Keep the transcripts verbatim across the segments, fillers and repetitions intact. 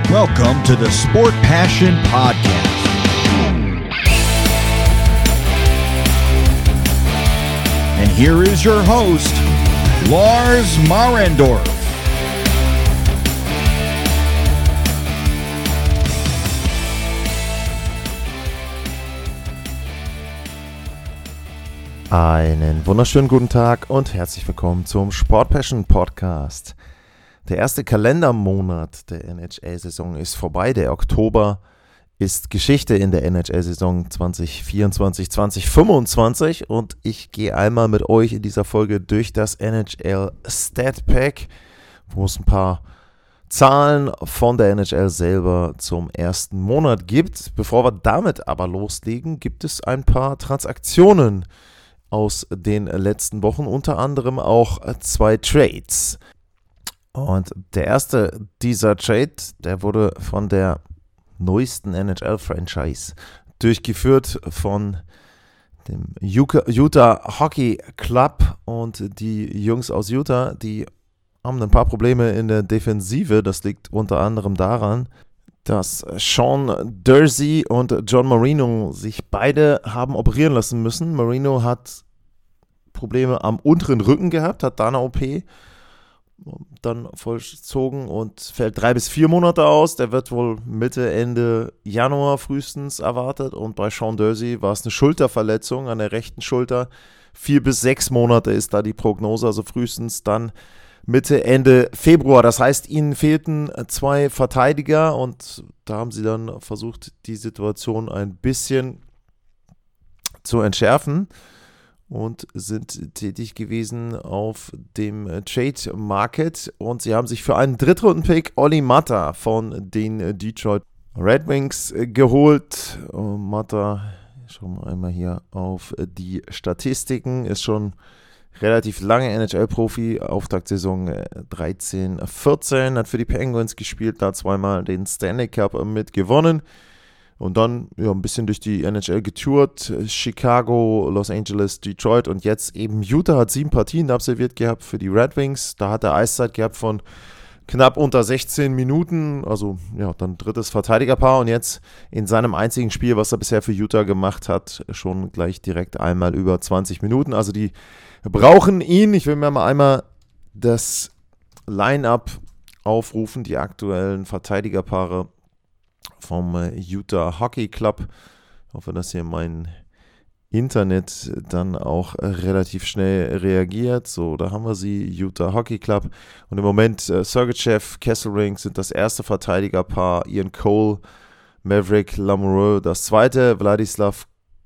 Welcome to the Sport Passion Podcast. And here is your host, Lars Marendorf. Einen wunderschönen guten Tag und herzlich willkommen zum Sport Passion Podcast. Der erste Kalendermonat der N H L-Saison ist vorbei. Der Oktober ist Geschichte in der N H L-Saison zwanzig vierundzwanzig zwanzig fünfundzwanzig und ich gehe einmal mit euch in dieser Folge durch das N H L Stat Pack, wo es ein paar Zahlen von der N H L selber zum ersten Monat gibt. Bevor wir damit aber loslegen, gibt es ein paar Transaktionen aus den letzten Wochen, unter anderem auch zwei Trades. Und der erste dieser Trade, der wurde von der neuesten N H L-Franchise durchgeführt von dem Utah Hockey Club, und die Jungs aus Utah, die haben ein paar Probleme in der Defensive. Das liegt unter anderem daran, dass Sean Durzi und John Marino sich beide haben operieren lassen müssen. Marino hat Probleme am unteren Rücken gehabt, hat da eine O P dann vollzogen und fällt drei bis vier Monate aus. Der wird wohl Mitte, Ende Januar frühestens erwartet. Und bei Sean Durzi war es eine Schulterverletzung an der rechten Schulter. Vier bis sechs Monate ist da die Prognose, also frühestens dann Mitte, Ende Februar. Das heißt, ihnen fehlten zwei Verteidiger und da haben sie dann versucht, die Situation ein bisschen zu entschärfen und sind tätig gewesen auf dem Trade Market. Und sie haben sich für einen Drittrunden-Pick Olli Maatta von den Detroit Red Wings geholt. Maatta, schauen wir einmal hier auf die Statistiken, ist schon relativ lange N H L-Profi, Auftaktsaison dreizehn vierzehn, hat für die Penguins gespielt, da zweimal den Stanley Cup mit gewonnen und dann ja, ein bisschen durch die N H L getourt, Chicago, Los Angeles, Detroit und jetzt eben Utah, hat sieben Partien absolviert gehabt für die Red Wings, da hat er Eiszeit gehabt von knapp unter sechzehn Minuten, also ja, dann drittes Verteidigerpaar und jetzt in seinem einzigen Spiel, was er bisher für Utah gemacht hat, schon gleich direkt einmal über zwanzig Minuten, also die brauchen ihn. Ich will mir mal einmal das Line-Up aufrufen, die aktuellen Verteidigerpaare vom Utah Hockey Club. Ich hoffe, dass hier mein Internet dann auch relativ schnell reagiert. So, da haben wir sie, Utah Hockey Club. Und im Moment äh, Sergachev, Kesselring sind das erste Verteidigerpaar, Ian Cole, Maverick Lamoureux das zweite, Wladislav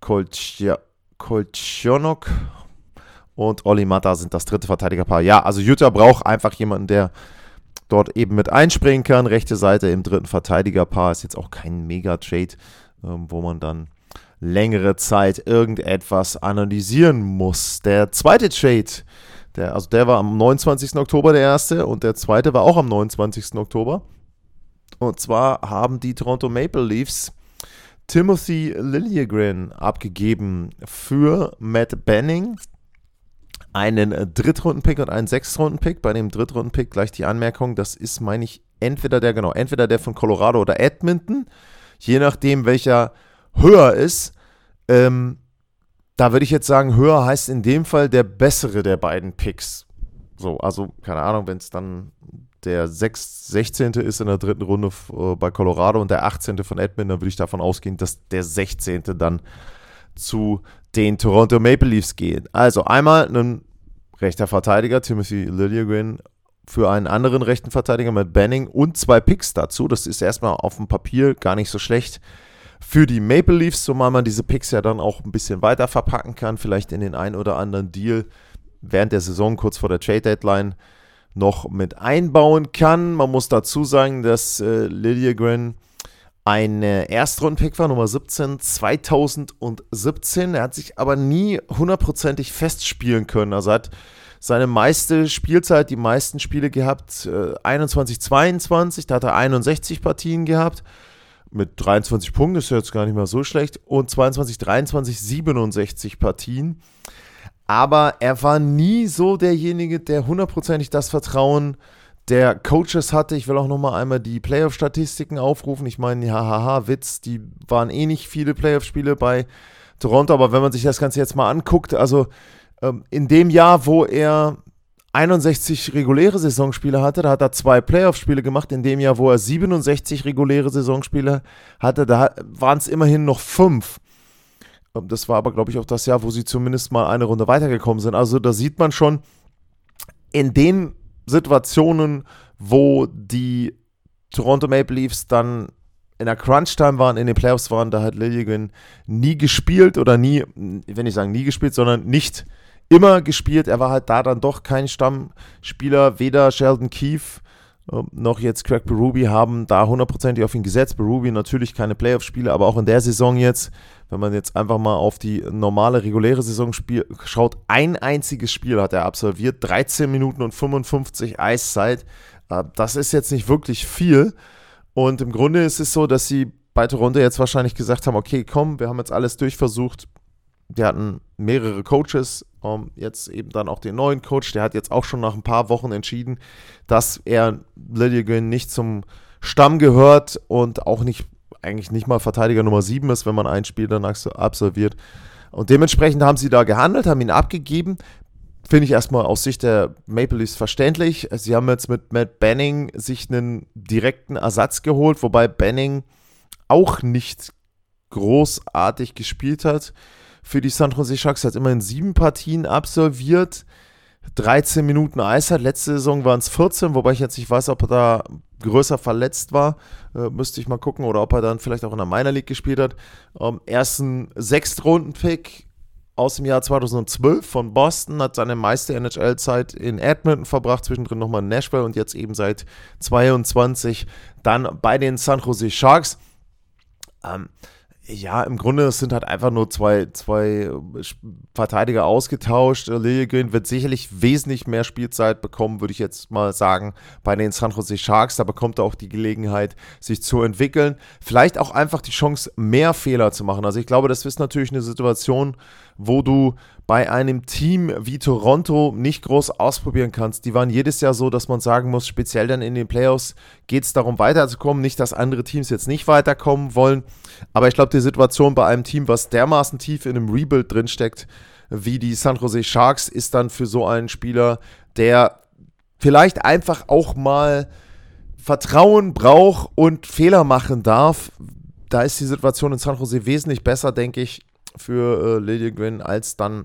Koltschonok und Olli Maatta sind das dritte Verteidigerpaar. Ja, also Utah braucht einfach jemanden, der dort eben mit einspringen kann. Rechte Seite im dritten Verteidigerpaar ist jetzt auch kein Mega-Trade, ähm, wo man dann längere Zeit irgendetwas analysieren muss. Der zweite Trade, der, also der war am neunundzwanzigsten Oktober der erste und der zweite war auch am neunundzwanzigsten Oktober. Und zwar haben die Toronto Maple Leafs Timothy Liljegren abgegeben für Matt Benning, einen Drittrunden-Pick und einen Sechstrunden-Pick. Bei dem Drittrunden-Pick gleich die Anmerkung, das ist, meine ich, entweder der, genau, entweder der von Colorado oder Edmonton, je nachdem, welcher höher ist. Ähm, da würde ich jetzt sagen, höher heißt in dem Fall der bessere der beiden Picks. So, also, keine Ahnung, wenn es dann der sechzehnte ist in der dritten Runde äh, bei Colorado und der achtzehnte von Edmonton, dann würde ich davon ausgehen, dass der sechzehnte dann zu den Toronto Maple Leafs geht. Also einmal ein rechter Verteidiger, Timothy Liljegren, für einen anderen rechten Verteidiger mit Benning und zwei Picks dazu. Das ist erstmal auf dem Papier gar nicht so schlecht für die Maple Leafs, zumal man diese Picks ja dann auch ein bisschen weiter verpacken kann, vielleicht in den ein oder anderen Deal während der Saison, kurz vor der Trade Deadline, noch mit einbauen kann. Man muss dazu sagen, dass äh, Liljegren ein Erstrunden-Pick war, Nummer siebzehn, zweitausendsiebzehn. Er hat sich aber nie hundertprozentig festspielen können. Also hat seine meiste Spielzeit, die meisten Spiele gehabt, äh, einundzwanzig zweiundzwanzig, da hat er einundsechzig Partien gehabt. Mit dreiundzwanzig Punkten, ist ja jetzt gar nicht mal so schlecht. Und zweiundzwanzig dreiundzwanzig, siebenundsechzig Partien. Aber er war nie so derjenige, der hundertprozentig das Vertrauen der Coaches hatte. Ich will auch nochmal einmal die Playoff-Statistiken aufrufen. Ich meine, hahaha, Witz, die waren eh nicht viele Playoff-Spiele bei Toronto, aber wenn man sich das Ganze jetzt mal anguckt, also ähm, in dem Jahr, wo er einundsechzig reguläre Saisonspiele hatte, da hat er zwei Playoff-Spiele gemacht. In dem Jahr, wo er siebenundsechzig reguläre Saisonspiele hatte, da waren es immerhin noch fünf. Das war aber, glaube ich, auch das Jahr, wo sie zumindest mal eine Runde weitergekommen sind. Also da sieht man schon, in den Situationen, wo die Toronto Maple Leafs dann in der Crunch-Time waren, in den Playoffs waren, da hat Liljegren nie gespielt oder nie, ich will nicht sagen nie gespielt, sondern nicht immer gespielt. Er war halt da dann doch kein Stammspieler. Weder Sheldon Keefe äh, noch jetzt Craig Berube haben da hundertprozentig auf ihn gesetzt. Berube natürlich keine Playoff-Spiele, aber auch in der Saison jetzt, wenn man jetzt einfach mal auf die normale, reguläre Saison spiel, schaut, ein einziges Spiel hat er absolviert, dreizehn Minuten und fünfundfünfzig Eiszeit. Äh, das ist jetzt nicht wirklich viel. Und im Grunde ist es so, dass sie bei Toronto jetzt wahrscheinlich gesagt haben, okay, komm, wir haben jetzt alles durchversucht. Die hatten mehrere Coaches, um, jetzt eben dann auch den neuen Coach, der hat jetzt auch schon nach ein paar Wochen entschieden, dass er Liljegren nicht zum Stamm gehört und auch nicht, eigentlich nicht mal Verteidiger Nummer sieben ist, wenn man ein Spiel dann absolviert. Und dementsprechend haben sie da gehandelt, haben ihn abgegeben. Finde ich erstmal aus Sicht der Maple Leafs verständlich. Sie haben jetzt mit Matt Benning sich einen direkten Ersatz geholt, wobei Benning auch nicht großartig gespielt hat. Für die San Jose Sharks hat immerhin sieben Partien absolviert, dreizehn Minuten Eiszeit. Letzte Saison waren es vierzehn, wobei ich jetzt nicht weiß, ob er da größer verletzt war. Äh, müsste ich mal gucken, oder ob er dann vielleicht auch in der Minor League gespielt hat. Ähm, ersten Sechstrunden-Pick aus dem Jahr zweitausendzwölf von Boston, hat seine meiste N H L-Zeit in Edmonton verbracht, zwischendrin nochmal in Nashville und jetzt eben seit zweiundzwanzig dann bei den San Jose Sharks. Ähm, Ja, im Grunde sind halt einfach nur zwei, zwei Verteidiger ausgetauscht. Liljegren wird sicherlich wesentlich mehr Spielzeit bekommen, würde ich jetzt mal sagen, bei den San Jose Sharks. Da bekommt er auch die Gelegenheit, sich zu entwickeln. Vielleicht auch einfach die Chance, mehr Fehler zu machen. Also ich glaube, das ist natürlich eine Situation, wo du bei einem Team wie Toronto nicht groß ausprobieren kannst. Die waren jedes Jahr so, dass man sagen muss, speziell dann in den Playoffs geht es darum, weiterzukommen. Nicht, dass andere Teams jetzt nicht weiterkommen wollen, aber ich glaube, die Situation bei einem Team, was dermaßen tief in einem Rebuild drinsteckt, wie die San Jose Sharks, ist dann für so einen Spieler, der vielleicht einfach auch mal Vertrauen braucht und Fehler machen darf. Da ist die Situation in San Jose wesentlich besser, denke ich, für äh, Liljegren als dann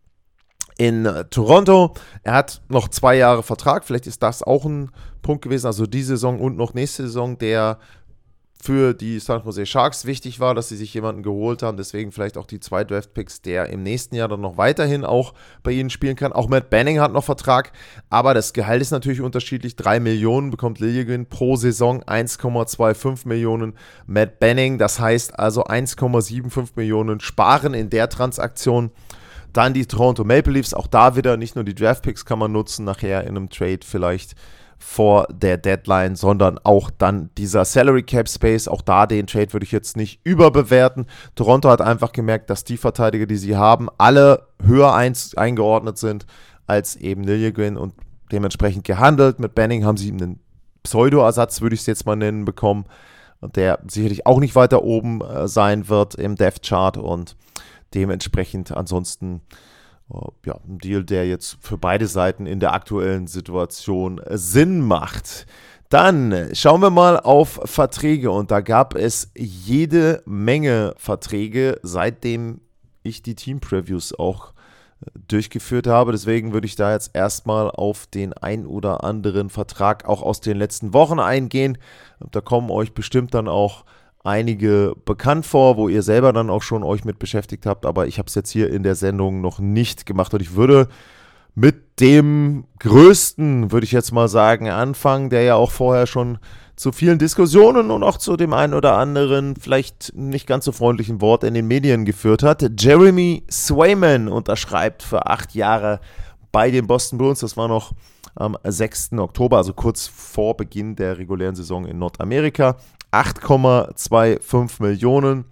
in äh, Toronto. Er hat noch zwei Jahre Vertrag, vielleicht ist das auch ein Punkt gewesen, also die Saison und noch nächste Saison, der für die San Jose Sharks wichtig war, dass sie sich jemanden geholt haben, deswegen vielleicht auch die zwei Draft-Picks, der im nächsten Jahr dann noch weiterhin auch bei ihnen spielen kann. Auch Matt Benning hat noch Vertrag, aber das Gehalt ist natürlich unterschiedlich. drei Millionen bekommt Liljegren pro Saison, eins Komma fünfundzwanzig Millionen Matt Benning, das heißt also eins Komma fünfundsiebzig Millionen sparen in der Transaktion. Dann die Toronto Maple Leafs, auch da wieder nicht nur die Draft-Picks kann man nutzen, nachher in einem Trade vielleicht vor der Deadline, sondern auch dann dieser Salary Cap Space, auch da den Trade würde ich jetzt nicht überbewerten. Toronto hat einfach gemerkt, dass die Verteidiger, die sie haben, alle höher ein, eingeordnet sind als eben Liljegren und dementsprechend gehandelt. Mit Benning haben sie einen Pseudo-Ersatz, würde ich es jetzt mal nennen, bekommen, der sicherlich auch nicht weiter oben äh, sein wird im Depth Chart und dementsprechend ansonsten Uh, ja, ein Deal, der jetzt für beide Seiten in der aktuellen Situation Sinn macht. Dann schauen wir mal auf Verträge und da gab es jede Menge Verträge, seitdem ich die Team-Previews auch durchgeführt habe. Deswegen würde ich da jetzt erstmal auf den ein oder anderen Vertrag auch aus den letzten Wochen eingehen. Da kommen euch bestimmt dann auch einige bekannt vor, wo ihr selber dann auch schon euch mit beschäftigt habt, aber ich habe es jetzt hier in der Sendung noch nicht gemacht und ich würde mit dem größten, würde ich jetzt mal sagen, anfangen, der ja auch vorher schon zu vielen Diskussionen und auch zu dem einen oder anderen vielleicht nicht ganz so freundlichen Wort in den Medien geführt hat. Jeremy Swayman unterschreibt für acht Jahre bei den Boston Bruins, das war noch am sechsten Oktober, also kurz vor Beginn der regulären Saison in Nordamerika. acht Komma fünfundzwanzig Millionen.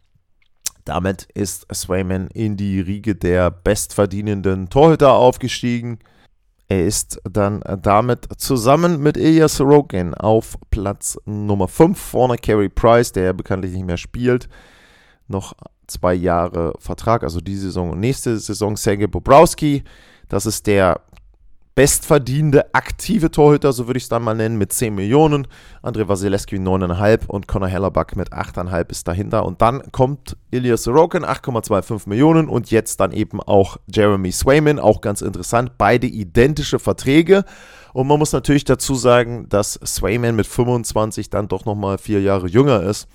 Damit ist Swayman in die Riege der bestverdienenden Torhüter aufgestiegen. Er ist dann damit zusammen mit Ilya Sorokin auf Platz Nummer fünf. Vorne Carey Price, der ja bekanntlich nicht mehr spielt. Noch zwei Jahre Vertrag, also die Saison und nächste Saison. Sergej Bobrovsky, das ist der bestverdienende aktive Torhüter, so würde ich es dann mal nennen, mit zehn Millionen. Andrei Vasilevskiy neun Komma fünf und Connor Hellebuck mit acht Komma fünf ist dahinter. Und dann kommt Ilya Sorokin, acht Komma fünfundzwanzig Millionen und jetzt dann eben auch Jeremy Swayman, auch ganz interessant. Beide identische Verträge. Und man muss natürlich dazu sagen, dass Swayman mit fünfundzwanzig dann doch nochmal vier Jahre jünger ist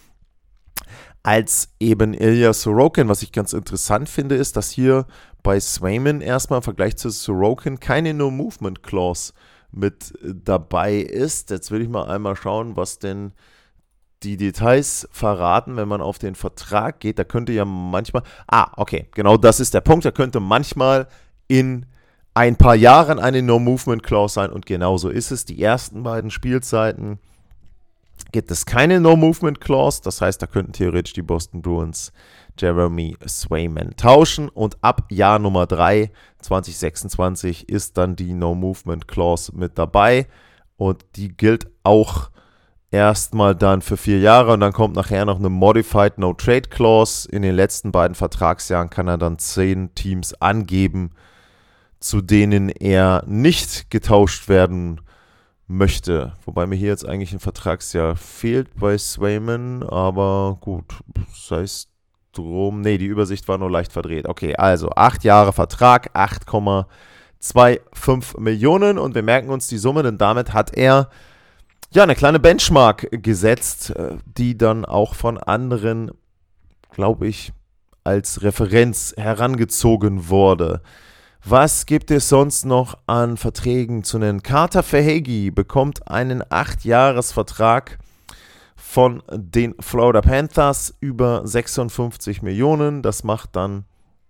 als eben Ilya Sorokin. Was ich ganz interessant finde, ist, dass hier bei Swayman erstmal im Vergleich zu Sorokin keine No-Movement-Clause mit dabei ist. Jetzt will ich mal einmal schauen, was denn die Details verraten, wenn man auf den Vertrag geht. Da könnte ja manchmal, ah, okay, genau das ist der Punkt, da könnte manchmal in ein paar Jahren eine No-Movement-Clause sein und genauso ist es. Die ersten beiden Spielzeiten gibt es keine No-Movement-Clause, das heißt, da könnten theoretisch die Boston Bruins Jeremy Swayman tauschen und ab Jahr Nummer drei, zwanzig sechsundzwanzig, ist dann die No-Movement-Clause mit dabei und die gilt auch erstmal dann für vier Jahre und dann kommt nachher noch eine Modified No-Trade-Clause. In den letzten beiden Vertragsjahren kann er dann zehn Teams angeben, zu denen er nicht getauscht werden möchte. Wobei mir hier jetzt eigentlich ein Vertragsjahr fehlt bei Swayman, aber gut, sei es drum. Ne, die Übersicht war nur leicht verdreht. Okay, also acht Jahre Vertrag, acht Komma fünfundzwanzig Millionen und wir merken uns die Summe, denn damit hat er ja eine kleine Benchmark gesetzt, die dann auch von anderen, glaube ich, als Referenz herangezogen wurde. Was gibt es sonst noch an Verträgen zu nennen? Carter Verhaeghe bekommt einen acht Jahres Vertrag von den Florida Panthers über sechsundfünfzig Millionen. Das macht dann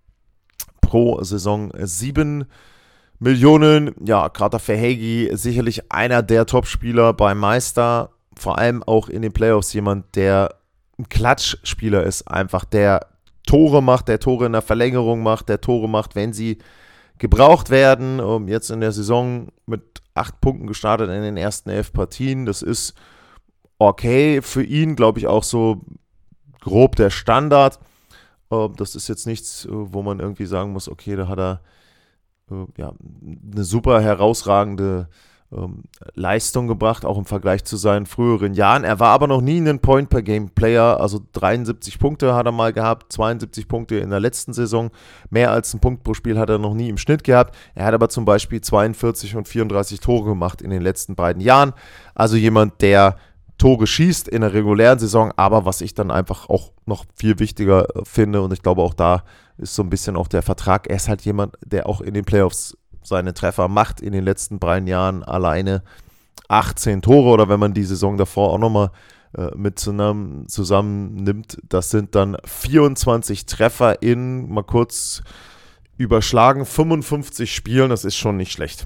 pro Saison sieben Millionen. Ja, Carter Verhaeghe sicherlich einer der Topspieler beim Meister. Vor allem auch in den Playoffs jemand, der ein Klatschspieler ist. Einfach der Tore macht, der Tore in der Verlängerung macht, der Tore macht, wenn sie gebraucht werden. Um jetzt in der Saison mit acht Punkten gestartet in den ersten elf Partien. Das ist okay für ihn, glaube ich, auch so grob der Standard. Das ist jetzt nichts, wo man irgendwie sagen muss, okay, da hat er ja, eine super herausragende ähm, Leistung gebracht, auch im Vergleich zu seinen früheren Jahren. Er war aber noch nie ein Point-per-Game-Player, also dreiundsiebzig Punkte hat er mal gehabt, zweiundsiebzig Punkte in der letzten Saison. Mehr als einen Punkt pro Spiel hat er noch nie im Schnitt gehabt. Er hat aber zum Beispiel zweiundvierzig und vierunddreißig Tore gemacht in den letzten beiden Jahren. Also jemand, der Tore schießt in der regulären Saison, aber was ich dann einfach auch noch viel wichtiger finde und ich glaube auch da ist so ein bisschen auch der Vertrag, er ist halt jemand, der auch in den Playoffs seine Treffer macht, in den letzten beiden Jahren alleine achtzehn Tore oder wenn man die Saison davor auch nochmal äh, mit zusammen, zusammen nimmt, das sind dann vierundzwanzig Treffer in, mal kurz überschlagen, fünfundfünfzig Spielen, das ist schon nicht schlecht.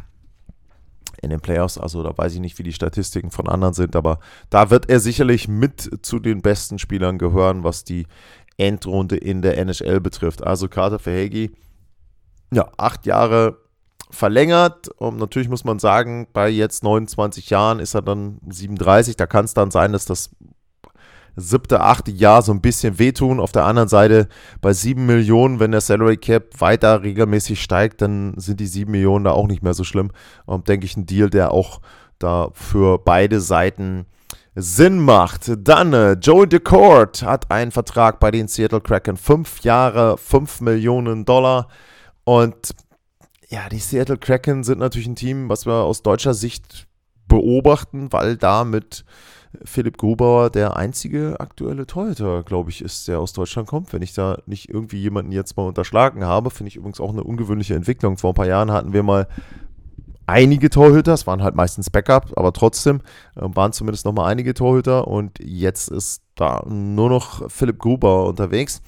In den Playoffs, also da weiß ich nicht, wie die Statistiken von anderen sind, aber da wird er sicherlich mit zu den besten Spielern gehören, was die Endrunde in der N H L betrifft. Also Carter Verhaeghe, ja, acht Jahre verlängert und natürlich muss man sagen, bei jetzt neunundzwanzig Jahren ist er dann siebenunddreißig, da kann es dann sein, dass das siebte, achte Jahr so ein bisschen wehtun. Auf der anderen Seite bei sieben Millionen, wenn der Salary Cap weiter regelmäßig steigt, dann sind die sieben Millionen da auch nicht mehr so schlimm. Und denke ich, ein Deal, der auch da für beide Seiten Sinn macht. Dann äh, Joey Daccord hat einen Vertrag bei den Seattle Kraken. Fünf Jahre, fünf Millionen Dollar. Und ja, die Seattle Kraken sind natürlich ein Team, was wir aus deutscher Sicht beobachten, weil da mit Philipp Grubauer der einzige aktuelle Torhüter, glaube ich, ist, der aus Deutschland kommt. Wenn ich da nicht irgendwie jemanden jetzt mal unterschlagen habe, finde ich übrigens auch eine ungewöhnliche Entwicklung. Vor ein paar Jahren hatten wir mal einige Torhüter, es waren halt meistens Backup, aber trotzdem äh, waren zumindest noch mal einige Torhüter und jetzt ist da nur noch Philipp Grubauer unterwegs.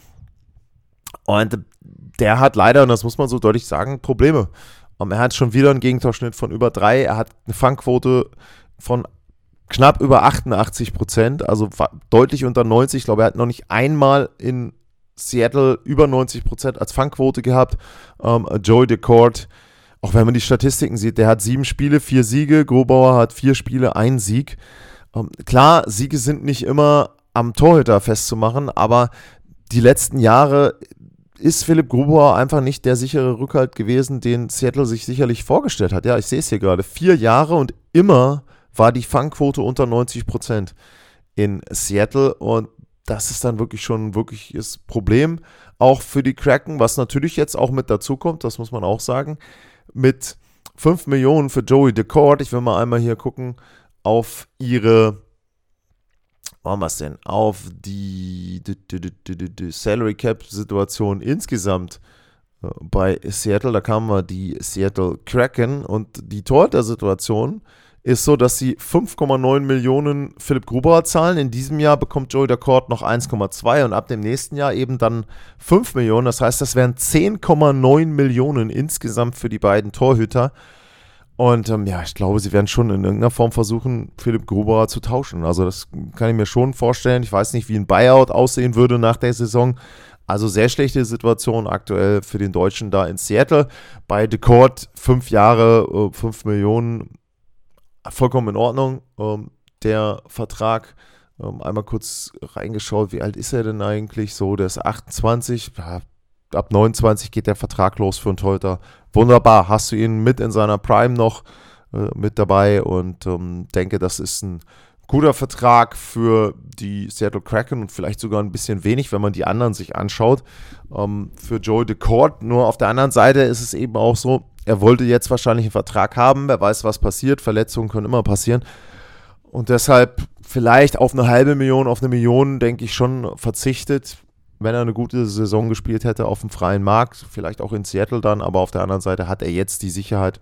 Und der hat leider, und das muss man so deutlich sagen, Probleme. Um, er hat schon wieder einen Gegentorschnitt von über drei, er hat eine Fangquote von knapp über achtundachtzig Prozent, also deutlich unter neunzig. Ich glaube, er hat noch nicht einmal in Seattle über neunzig Prozent als Fangquote gehabt. Um, Joey Daccord auch wenn man die Statistiken sieht, der hat sieben Spiele, vier Siege, Grubauer hat vier Spiele, ein Sieg. Ähm, klar, Siege sind nicht immer am Torhüter festzumachen, aber die letzten Jahre ist Philipp Grubauer einfach nicht der sichere Rückhalt gewesen, den Seattle sich sicherlich vorgestellt hat. Ja, ich sehe es hier gerade. Vier Jahre und immer war die Fangquote unter neunzig Prozent in Seattle und das ist dann wirklich schon ein wirkliches Problem, auch für die Kraken, was natürlich jetzt auch mit dazu kommt, das muss man auch sagen, mit fünf Millionen für Joey Daccord. Ich will mal einmal hier gucken auf ihre, wo haben wir es denn, auf die, die, die, die, die, die Salary Cap Situation insgesamt äh, bei Seattle. Da kamen wir die Seattle Kraken und die Torhüter-Situation ist so, dass sie fünf Komma neun Millionen Philipp Grubauer zahlen. In diesem Jahr bekommt Joey Daccord noch eins Komma zwei und ab dem nächsten Jahr eben dann fünf Millionen. Das heißt, das wären zehn Komma neun Millionen insgesamt für die beiden Torhüter. Und ähm, ja, ich glaube, sie werden schon in irgendeiner Form versuchen, Philipp Grubauer zu tauschen. Also das kann ich mir schon vorstellen. Ich weiß nicht, wie ein Buyout aussehen würde nach der Saison. Also sehr schlechte Situation aktuell für den Deutschen da in Seattle. Bei Daccord fünf Jahre, fünf Millionen. Vollkommen in Ordnung, ähm, der Vertrag, ähm, einmal kurz reingeschaut, wie alt ist er denn eigentlich so, der ist achtundzwanzig, ja, ab neunundzwanzig geht der Vertrag los für einen Torhüter, wunderbar, hast du ihn mit in seiner Prime noch äh, mit dabei und ähm, denke, das ist ein guter Vertrag für die Seattle Kraken und vielleicht sogar ein bisschen wenig, wenn man die anderen sich anschaut, ähm, für Joey Daccord, nur auf der anderen Seite ist es eben auch so, er wollte jetzt wahrscheinlich einen Vertrag haben, wer weiß, was passiert, Verletzungen können immer passieren und deshalb vielleicht auf eine halbe Million, auf eine Million, denke ich schon, verzichtet, wenn er eine gute Saison gespielt hätte auf dem freien Markt, vielleicht auch in Seattle dann, aber auf der anderen Seite hat er jetzt die Sicherheit,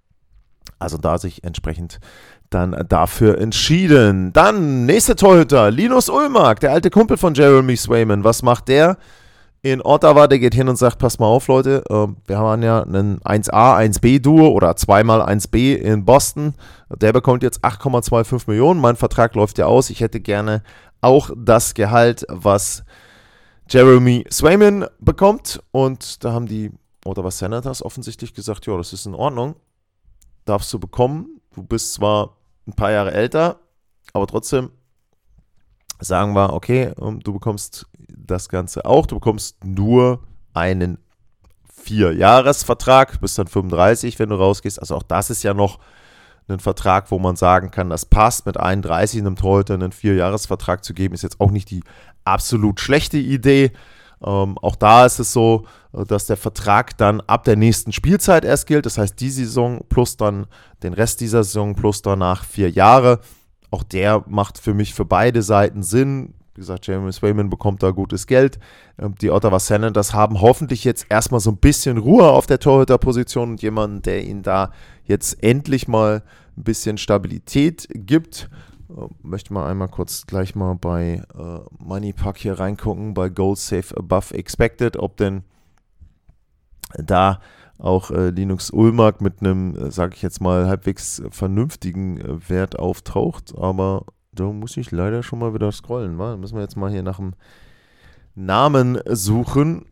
also da sich entsprechend dann dafür entschieden. Dann nächster Torhüter, Linus Ullmark, der alte Kumpel von Jeremy Swayman, was macht der? In Ottawa, der geht hin und sagt, pass mal auf, Leute, äh, wir haben ja einen eins A, eins B Duo oder zweimal eins B in Boston. Der bekommt jetzt acht Komma fünfundzwanzig Millionen. Mein Vertrag läuft ja aus. Ich hätte gerne auch das Gehalt, was Jeremy Swayman bekommt. Und da haben die Ottawa Senators offensichtlich gesagt, ja, das ist in Ordnung. Darfst du bekommen. Du bist zwar ein paar Jahre älter, aber trotzdem sagen wir, okay, du bekommst das Ganze auch. Du bekommst nur einen Vier-Jahres-Vertrag, bist dann fünfunddreißig, wenn du rausgehst. Also auch das ist ja noch ein Vertrag, wo man sagen kann, das passt. Mit einunddreißig einem Torhüter einen Vier-Jahres-Vertrag zu geben, ist jetzt auch nicht die absolut schlechte Idee. Ähm, auch da ist es so, dass der Vertrag dann ab der nächsten Spielzeit erst gilt. Das heißt, die Saison plus dann den Rest dieser Saison plus danach vier Jahre. Auch der macht für mich für beide Seiten Sinn. Wie gesagt, Jeremy Swayman bekommt da gutes Geld. Die Ottawa Senators haben hoffentlich jetzt erstmal so ein bisschen Ruhe auf der Torhüterposition und jemanden, der ihnen da jetzt endlich mal ein bisschen Stabilität gibt. Ich möchte mal einmal kurz gleich mal bei äh, Moneypuck hier reingucken, bei Goal Save Above Expected, ob denn da auch äh, Linus Ullmark mit einem, äh, sage ich jetzt mal, halbwegs vernünftigen äh, Wert auftaucht, aber da muss ich leider schon mal wieder scrollen, wa? Da müssen wir jetzt mal hier nach dem Namen suchen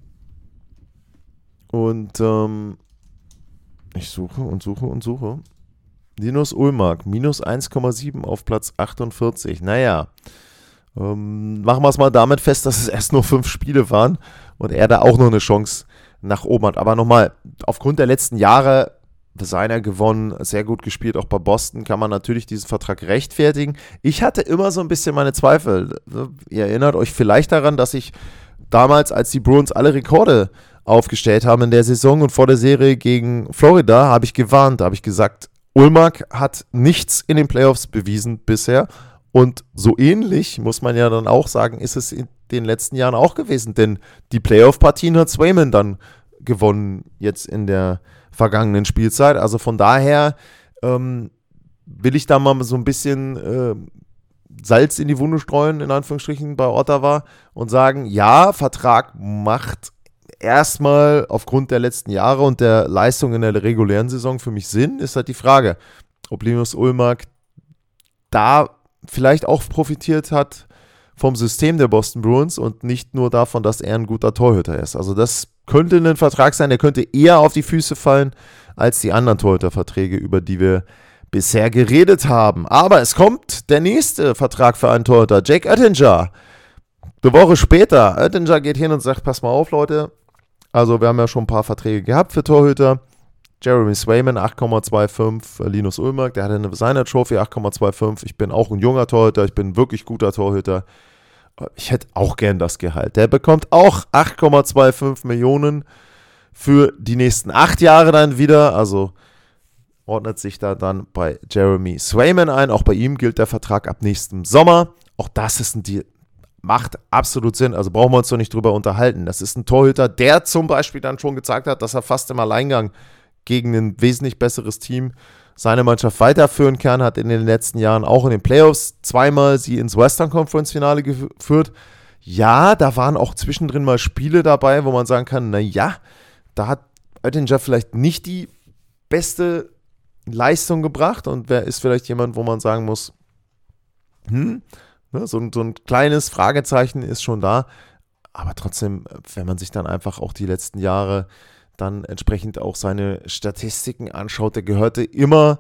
und ähm, ich suche und suche und suche. Linus Ullmark, minus eins Komma sieben auf Platz achtundvierzig. Naja, ähm, machen wir es mal damit fest, dass es erst nur fünf Spiele waren und er da auch noch eine Chance nach oben hat. Aber nochmal, aufgrund der letzten Jahre, Designer gewonnen, sehr gut gespielt, auch bei Boston, kann man natürlich diesen Vertrag rechtfertigen. Ich hatte immer so ein bisschen meine Zweifel. Ihr erinnert euch vielleicht daran, dass ich damals, als die Bruins alle Rekorde aufgestellt haben in der Saison und vor der Serie gegen Florida, habe ich gewarnt, da habe ich gesagt, Ullmark hat nichts in den Playoffs bewiesen bisher und so ähnlich, muss man ja dann auch sagen, ist es in den letzten Jahren auch gewesen, denn die Playoff-Partien hat Swayman dann gewonnen, jetzt in der vergangenen Spielzeit, also von daher ähm, will ich da mal so ein bisschen äh, Salz in die Wunde streuen, in Anführungsstrichen, bei Ottawa und sagen, ja, Vertrag macht erstmal aufgrund der letzten Jahre und der Leistung in der regulären Saison für mich Sinn, ist halt die Frage, ob Linus Ullmark da vielleicht auch profitiert hat vom System der Boston Bruins und nicht nur davon, dass er ein guter Torhüter ist. Also das könnte ein Vertrag sein, der könnte eher auf die Füße fallen als die anderen Torhüterverträge, über die wir bisher geredet haben. Aber es kommt der nächste Vertrag für einen Torhüter, Jake Oettinger. Eine Woche später, Oettinger geht hin und sagt, pass mal auf, Leute, also wir haben ja schon ein paar Verträge gehabt für Torhüter. Jeremy Swayman acht Komma fünfundzwanzig, Linus Ullmark, der hatte eine Designer Trophy acht Komma fünfundzwanzig. Ich bin auch ein junger Torhüter, ich bin ein wirklich guter Torhüter. Ich hätte auch gern das Gehalt. Der bekommt auch acht Komma fünfundzwanzig Millionen für die nächsten acht Jahre dann wieder. Also ordnet sich da dann bei Jeremy Swayman ein. Auch bei ihm gilt der Vertrag ab nächstem Sommer. Auch das ist ein Deal. Macht absolut Sinn, also brauchen wir uns doch nicht drüber unterhalten. Das ist ein Torhüter, der zum Beispiel dann schon gezeigt hat, dass er fast im Alleingang gegen ein wesentlich besseres Team seine Mannschaft weiterführen kann, hat in den letzten Jahren auch in den Playoffs zweimal sie ins Western Conference Finale geführt. Ja, da waren auch zwischendrin mal Spiele dabei, wo man sagen kann, naja, da hat Oettinger vielleicht nicht die beste Leistung gebracht und wer ist vielleicht jemand, wo man sagen muss, hm, ne, so, so ein kleines Fragezeichen ist schon da, aber trotzdem, wenn man sich dann einfach auch die letzten Jahre dann entsprechend auch seine Statistiken anschaut, der gehörte immer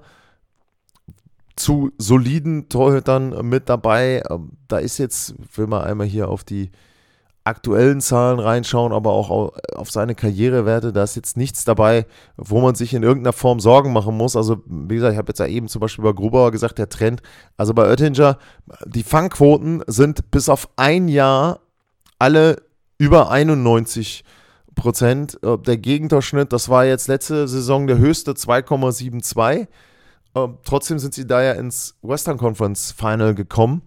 zu soliden Torhütern mit dabei. Da ist jetzt, will man einmal hier auf die aktuellen Zahlen reinschauen, aber auch auf seine Karrierewerte, da ist jetzt nichts dabei, wo man sich in irgendeiner Form Sorgen machen muss. Also wie gesagt, ich habe jetzt ja eben zum Beispiel bei Grubauer gesagt, der Trend, also bei Oettinger, die Fangquoten sind bis auf ein Jahr alle über einundneunzig Prozent. Der Gegentorschnitt, das war jetzt letzte Saison der höchste, zwei Komma zweiundsiebzig. Trotzdem sind sie da ja ins Western Conference Final gekommen.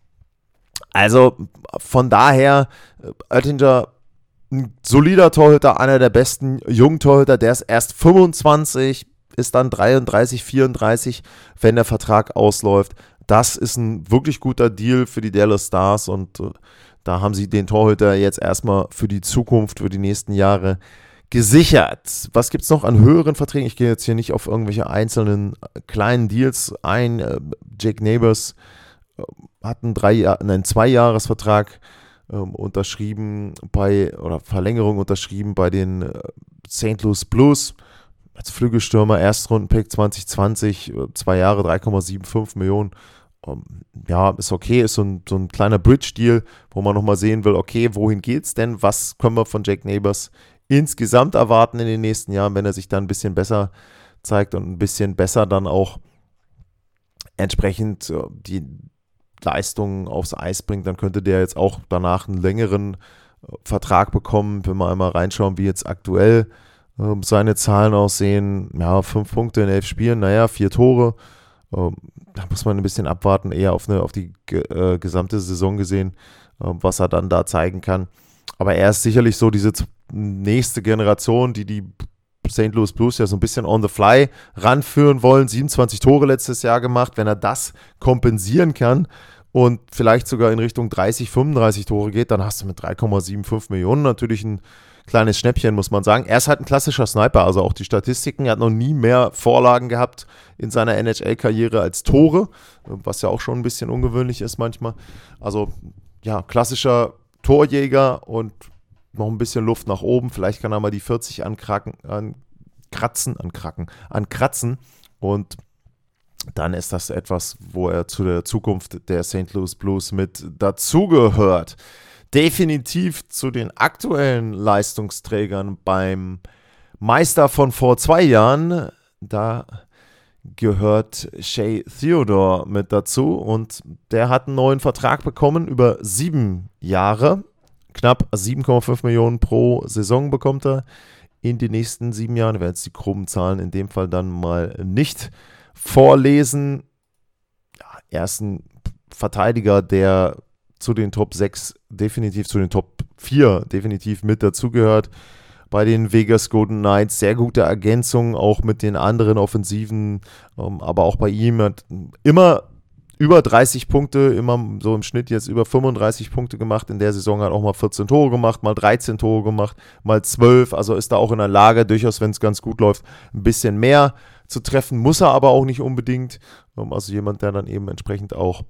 Also von daher, Oettinger, ein solider Torhüter, einer der besten jungen Torhüter, der ist erst fünfundzwanzig, ist dann dreiunddreißig, vierunddreißig, wenn der Vertrag ausläuft. Das ist ein wirklich guter Deal für die Dallas Stars und äh, da haben sie den Torhüter jetzt erstmal für die Zukunft, für die nächsten Jahre gesichert. Was gibt es noch an höheren Verträgen? Ich gehe jetzt hier nicht auf irgendwelche einzelnen kleinen Deals ein. Äh, Jake Neighbors äh, hat einen, drei, einen Zwei-Jahres-Vertrag äh, unterschrieben bei, oder Verlängerung unterschrieben bei den äh, Saint Louis Blues. Als Flügelstürmer, Erstrundenpick zwanzig zwanzig, äh, zwei Jahre, drei Komma fünfundsiebzig Millionen. Um, ja, ist okay, ist so ein, so ein kleiner Bridge-Deal, wo man nochmal sehen will, okay, wohin geht's denn? Was können wir von Jake Neighbors insgesamt erwarten in den nächsten Jahren, wenn er sich dann ein bisschen besser zeigt und ein bisschen besser dann auch entsprechend uh, die Leistungen aufs Eis bringt, dann könnte der jetzt auch danach einen längeren uh, Vertrag bekommen, wenn wir einmal reinschauen, wie jetzt aktuell uh, seine Zahlen aussehen. Ja, fünf Punkte in elf Spielen, naja, vier Tore. Uh, Da muss man ein bisschen abwarten, eher auf, eine, auf die äh, gesamte Saison gesehen, äh, was er dann da zeigen kann. Aber er ist sicherlich so diese nächste Generation, die die Saint Louis Blues ja so ein bisschen on the fly ranführen wollen. siebenundzwanzig Tore letztes Jahr gemacht. Wenn er das kompensieren kann und vielleicht sogar in Richtung dreißig, fünfunddreißig Tore geht, dann hast du mit drei Komma fünfundsiebzig Millionen natürlich ein kleines Schnäppchen, muss man sagen. Er ist halt ein klassischer Sniper, also auch die Statistiken. Er hat noch nie mehr Vorlagen gehabt in seiner N H L-Karriere als Tore, was ja auch schon ein bisschen ungewöhnlich ist manchmal. Also ja, klassischer Torjäger und noch ein bisschen Luft nach oben. Vielleicht kann er mal die vierzig ankracken, ankratzen, ankracken, ankratzen und dann ist das etwas, wo er zu der Zukunft der Saint Louis Blues mit dazugehört. Definitiv zu den aktuellen Leistungsträgern beim Meister von vor zwei Jahren, da gehört Shea Theodore mit dazu und der hat einen neuen Vertrag bekommen über sieben Jahre, knapp sieben Komma fünf Millionen pro Saison bekommt er in den nächsten sieben Jahren. Ich werde jetzt die groben Zahlen in dem Fall dann mal nicht vorlesen. Ja, er ist ein Verteidiger, der zu den Top sechs, definitiv zu den Top vier, definitiv mit dazugehört. Bei den Vegas Golden Knights sehr gute Ergänzung, auch mit den anderen Offensiven, ähm, aber auch bei ihm hat immer über dreißig Punkte, immer so im Schnitt jetzt über fünfunddreißig Punkte gemacht. In der Saison hat auch mal vierzehn Tore gemacht, mal dreizehn Tore gemacht, mal zwölf. Also ist da auch in der Lage, durchaus, wenn es ganz gut läuft, ein bisschen mehr zu treffen. Muss er aber auch nicht unbedingt. Ähm, also jemand, der dann eben entsprechend auch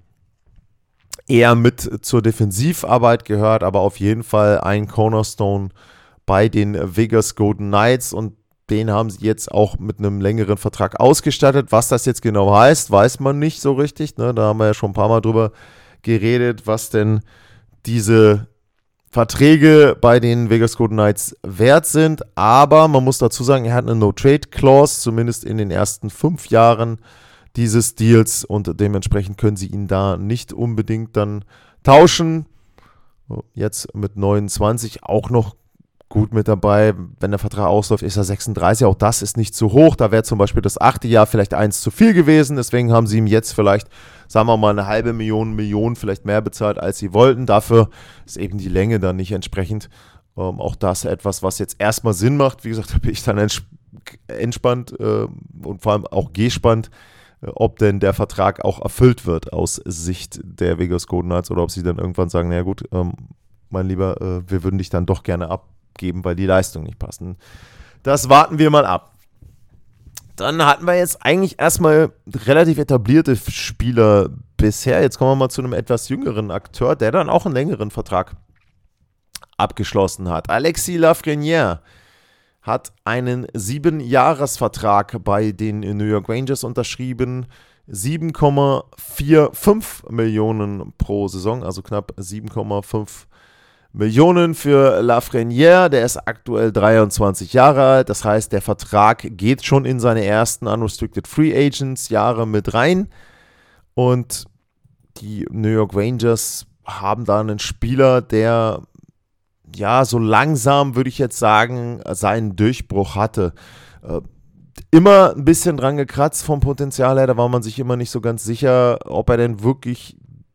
eher mit zur Defensivarbeit gehört, aber auf jeden Fall ein Cornerstone bei den Vegas Golden Knights und den haben sie jetzt auch mit einem längeren Vertrag ausgestattet. Was das jetzt genau heißt, weiß man nicht so richtig. Ne? Da haben wir ja schon ein paar Mal drüber geredet, was denn diese Verträge bei den Vegas Golden Knights wert sind. Aber man muss dazu sagen, er hat eine No-Trade-Clause, zumindest in den ersten fünf Jahren dieses Deals. Und dementsprechend können sie ihn da nicht unbedingt dann tauschen. Jetzt mit neunundzwanzig auch noch gut mit dabei. Wenn der Vertrag ausläuft, ist er sechsunddreißig. Auch das ist nicht zu hoch. Da wäre zum Beispiel das achte Jahr vielleicht eins zu viel gewesen. Deswegen haben sie ihm jetzt vielleicht, sagen wir mal, eine halbe Million, Million vielleicht mehr bezahlt, als sie wollten. Dafür ist eben die Länge dann nicht entsprechend. Ähm, auch das etwas, was jetzt erstmal Sinn macht. Wie gesagt, da bin ich dann ents- entspannt äh, und vor allem auch gespannt, äh, ob denn der Vertrag auch erfüllt wird aus Sicht der Vegas Golden Knights oder ob sie dann irgendwann sagen, naja gut, ähm, mein Lieber, äh, wir würden dich dann doch gerne ab geben, weil die Leistung nicht passen. Das warten wir mal ab. Dann hatten wir jetzt eigentlich erstmal relativ etablierte Spieler bisher. Jetzt kommen wir mal zu einem etwas jüngeren Akteur, der dann auch einen längeren Vertrag abgeschlossen hat. Alexis Lafrenière hat einen sieben-Jahres-Vertrag bei den New York Rangers unterschrieben. sieben Komma fünfundvierzig Millionen pro Saison, also knapp sieben Komma fünf Millionen für Lafrenière, der ist aktuell dreiundzwanzig Jahre alt, das heißt, der Vertrag geht schon in seine ersten Unrestricted Free Agents Jahre mit rein und die New York Rangers haben da einen Spieler, der ja so langsam, würde ich jetzt sagen, seinen Durchbruch hatte. Äh, immer ein bisschen dran gekratzt vom Potenzial her, da war man sich immer nicht so ganz sicher, ob er denn wirklich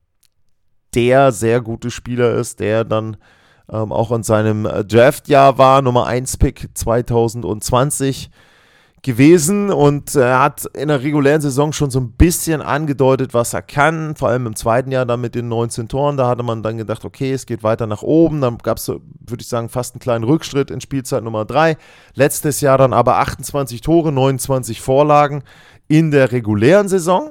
der sehr gute Spieler ist, der dann ähm, auch in seinem Draftjahr war, Nummer eins Pick zwanzig zwanzig gewesen und er hat in der regulären Saison schon so ein bisschen angedeutet, was er kann, vor allem im zweiten Jahr dann mit den neunzehn Toren, da hatte man dann gedacht, okay, es geht weiter nach oben, dann gab es, würde ich sagen, fast einen kleinen Rückschritt in Spielzeit Nummer drei, letztes Jahr dann aber achtundzwanzig Tore, neunundzwanzig Vorlagen in der regulären Saison.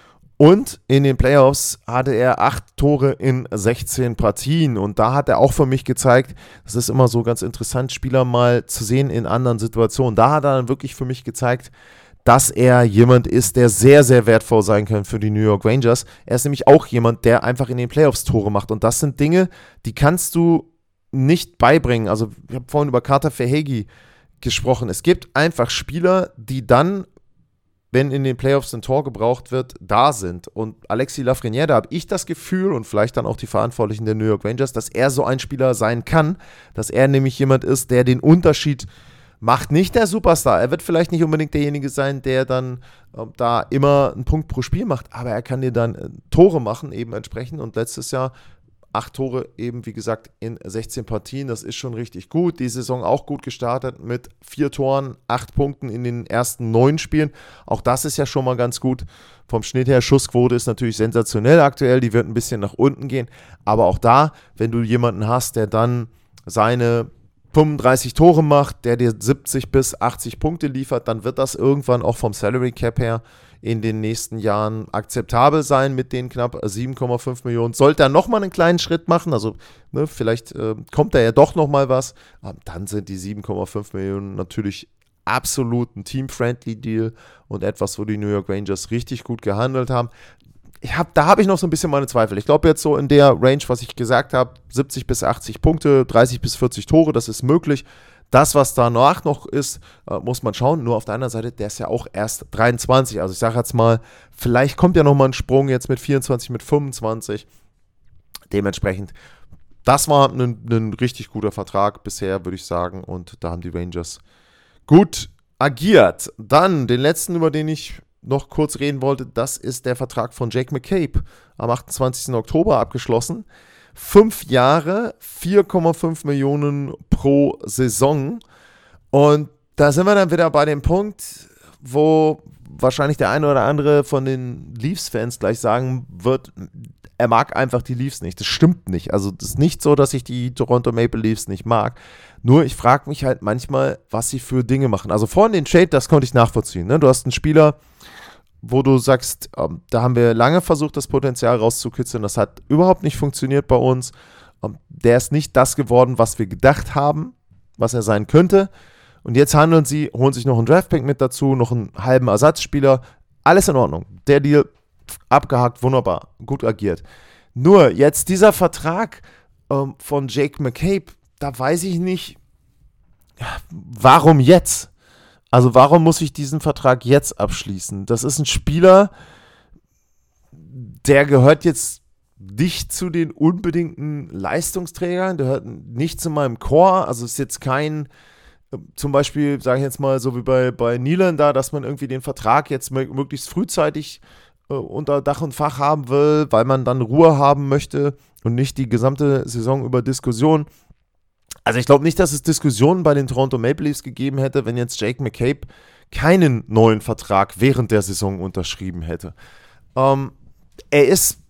Und in den Playoffs hatte er acht Tore in sechzehn Partien. Und da hat er auch für mich gezeigt, das ist immer so ganz interessant, Spieler mal zu sehen in anderen Situationen. Da hat er dann wirklich für mich gezeigt, dass er jemand ist, der sehr, sehr wertvoll sein kann für die New York Rangers. Er ist nämlich auch jemand, der einfach in den Playoffs Tore macht. Und das sind Dinge, die kannst du nicht beibringen. Also ich habe vorhin über Carter Verhaeghe gesprochen. Es gibt einfach Spieler, die dann, wenn in den Playoffs ein Tor gebraucht wird, da sind. Und Alexis Lafrenière, da habe ich das Gefühl und vielleicht dann auch die Verantwortlichen der New York Rangers, dass er so ein Spieler sein kann, dass er nämlich jemand ist, der den Unterschied macht. Nicht der Superstar, er wird vielleicht nicht unbedingt derjenige sein, der dann äh, da immer einen Punkt pro Spiel macht, aber er kann dir dann äh, Tore machen eben entsprechend und letztes Jahr acht Tore eben, wie gesagt, in sechzehn Partien, das ist schon richtig gut. Die Saison auch gut gestartet mit vier Toren, acht Punkten in den ersten neun Spielen. Auch das ist ja schon mal ganz gut. Vom Schnitt her, Schussquote ist natürlich sensationell aktuell, die wird ein bisschen nach unten gehen. Aber auch da, wenn du jemanden hast, der dann seine fünfunddreißig Tore macht, der dir siebzig bis achtzig Punkte liefert, dann wird das irgendwann auch vom Salary Cap her in den nächsten Jahren akzeptabel sein mit den knapp sieben Komma fünf Millionen. Sollte er nochmal einen kleinen Schritt machen, also ne, vielleicht äh, kommt da ja doch nochmal was, aber dann sind die sieben Komma fünf Millionen natürlich absolut ein Team-Friendly Deal und etwas, wo die New York Rangers richtig gut gehandelt haben. Ich hab, da habe ich noch so ein bisschen meine Zweifel. Ich glaube jetzt so in der Range, was ich gesagt habe, siebzig bis achtzig Punkte, dreißig bis vierzig Tore, das ist möglich. Das, was danach noch ist, äh, muss man schauen. Nur auf der anderen Seite, der ist ja auch erst dreiundzwanzig. Also ich sage jetzt mal, vielleicht kommt ja nochmal ein Sprung jetzt mit vierundzwanzig, mit fünfundzwanzig. Dementsprechend, das war ein, ein richtig guter Vertrag bisher, würde ich sagen. Und da haben die Rangers gut agiert. Dann den letzten, über den ich noch kurz reden wollte, das ist der Vertrag von Jake McCabe. Am achtundzwanzigsten Oktober abgeschlossen. Fünf Jahre, vier Komma fünf Millionen pro Saison. Und da sind wir dann wieder bei dem Punkt, wo wahrscheinlich der eine oder andere von den Leafs-Fans gleich sagen wird, er mag einfach die Leafs nicht. Das stimmt nicht. Also das ist nicht so, dass ich die Toronto Maple Leafs nicht mag. Nur ich frage mich halt manchmal, was sie für Dinge machen. Also vorhin den Trade, das konnte ich nachvollziehen. Ne? Du hast einen Spieler, wo du sagst, ähm, da haben wir lange versucht, das Potenzial rauszukitzeln. Das hat überhaupt nicht funktioniert bei uns. Ähm, der ist nicht das geworden, was wir gedacht haben. was er sein könnte. Und jetzt handeln sie, holen sich noch einen Draftpick mit dazu, noch einen halben Ersatzspieler. Alles in Ordnung. Der Deal abgehakt, wunderbar, gut agiert. Nur jetzt dieser Vertrag ähm, von Jake McCabe, da weiß ich nicht, warum jetzt? Also warum muss ich diesen Vertrag jetzt abschließen? Das ist ein Spieler, der gehört jetzt nicht zu den unbedingten Leistungsträgern, der gehört nicht zu meinem Core, also ist jetzt kein, zum Beispiel, sage ich jetzt mal, so wie bei, bei Nylander, dass man irgendwie den Vertrag jetzt möglichst frühzeitig äh, unter Dach und Fach haben will, weil man dann Ruhe haben möchte und nicht die gesamte Saison über Diskussion. Also ich glaube nicht, dass es Diskussionen bei den Toronto Maple Leafs gegeben hätte, wenn jetzt Jake McCabe keinen neuen Vertrag während der Saison unterschrieben hätte. Ähm, er ist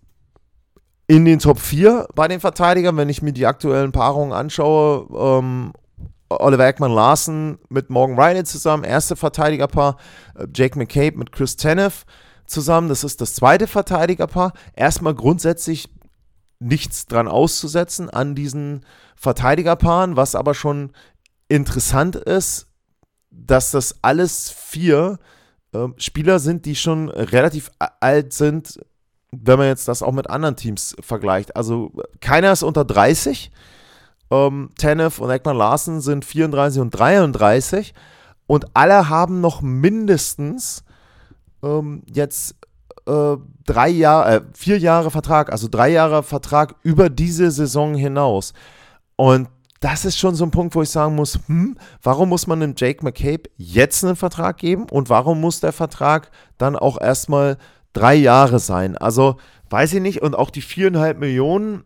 in den Top vier bei den Verteidigern, wenn ich mir die aktuellen Paarungen anschaue. Ähm, Oliver Ekman-Larsson mit Morgan Riley zusammen, erste Verteidigerpaar. Äh, Jake McCabe mit Chris Tanev zusammen, das ist das zweite Verteidigerpaar. Erstmal grundsätzlich nichts dran auszusetzen an diesen Verteidigerpaaren, was aber schon interessant ist, dass das alles vier äh, Spieler sind, die schon relativ alt sind, wenn man jetzt das auch mit anderen Teams vergleicht. Also keiner ist unter dreißig. Ähm, Tanev und Ekman-Larsson sind vierunddreißig und dreiunddreißig und alle haben noch mindestens ähm, jetzt äh, drei Jahre, äh, vier Jahre Vertrag, also drei Jahre Vertrag über diese Saison hinaus. Und das ist schon so ein Punkt, wo ich sagen muss, hm, warum muss man dem Jake McCabe jetzt einen Vertrag geben und warum muss der Vertrag dann auch erstmal drei Jahre sein? Also, weiß ich nicht, und auch die viereinhalb Millionen,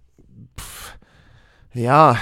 pff, ja,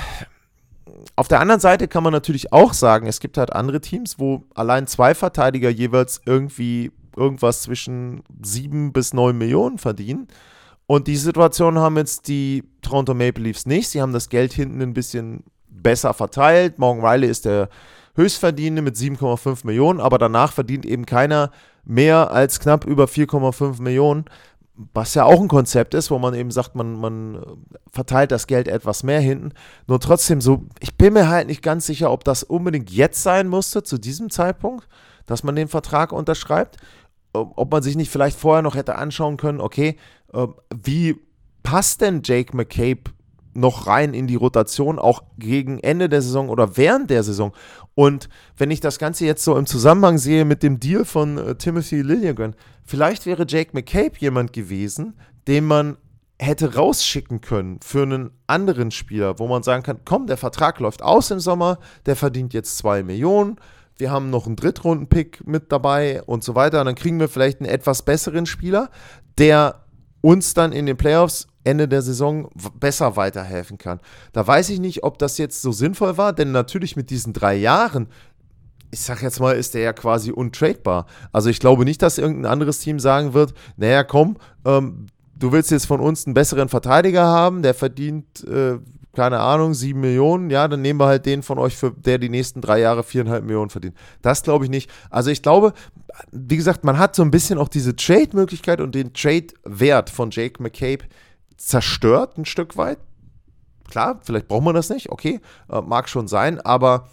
auf der anderen Seite kann man natürlich auch sagen, es gibt halt andere Teams, wo allein zwei Verteidiger jeweils irgendwie irgendwas zwischen sieben bis neun Millionen verdienen. Und die Situation haben jetzt die Toronto Maple Leafs nicht. Sie haben das Geld hinten ein bisschen besser verteilt. Morgan Riley ist der Höchstverdienende mit sieben Komma fünf Millionen, aber danach verdient eben keiner mehr als knapp über vier Komma fünf Millionen, was ja auch ein Konzept ist, wo man eben sagt, man, man verteilt das Geld etwas mehr hinten. Nur trotzdem so, ich bin mir halt nicht ganz sicher, ob das unbedingt jetzt sein musste, zu diesem Zeitpunkt, dass man den Vertrag unterschreibt. Ob man sich nicht vielleicht vorher noch hätte anschauen können, okay, äh, wie passt denn Jake McCabe noch rein in die Rotation, auch gegen Ende der Saison oder während der Saison? Und wenn ich das Ganze jetzt so im Zusammenhang sehe mit dem Deal von äh, Timothy Liljegren, vielleicht wäre Jake McCabe jemand gewesen, den man hätte rausschicken können für einen anderen Spieler, wo man sagen kann, komm, der Vertrag läuft aus im Sommer, der verdient jetzt zwei Millionen, wir haben noch einen Drittrunden-Pick mit dabei und so weiter. Und dann kriegen wir vielleicht einen etwas besseren Spieler, der uns dann in den Playoffs Ende der Saison w- besser weiterhelfen kann. Da weiß ich nicht, ob das jetzt so sinnvoll war, denn natürlich mit diesen drei Jahren, ich sag jetzt mal, ist der ja quasi untradebar. Also ich glaube nicht, dass irgendein anderes Team sagen wird, naja, komm, ähm, du willst jetzt von uns einen besseren Verteidiger haben, der verdient, äh, keine Ahnung, sieben Millionen, ja, dann nehmen wir halt den von euch, für der die nächsten drei Jahre viereinhalb Millionen verdient. Das glaube ich nicht. Also ich glaube, wie gesagt, man hat so ein bisschen auch diese Trade-Möglichkeit und den Trade-Wert von Jake McCabe zerstört ein Stück weit. Klar, vielleicht braucht man das nicht, okay, äh, mag schon sein, aber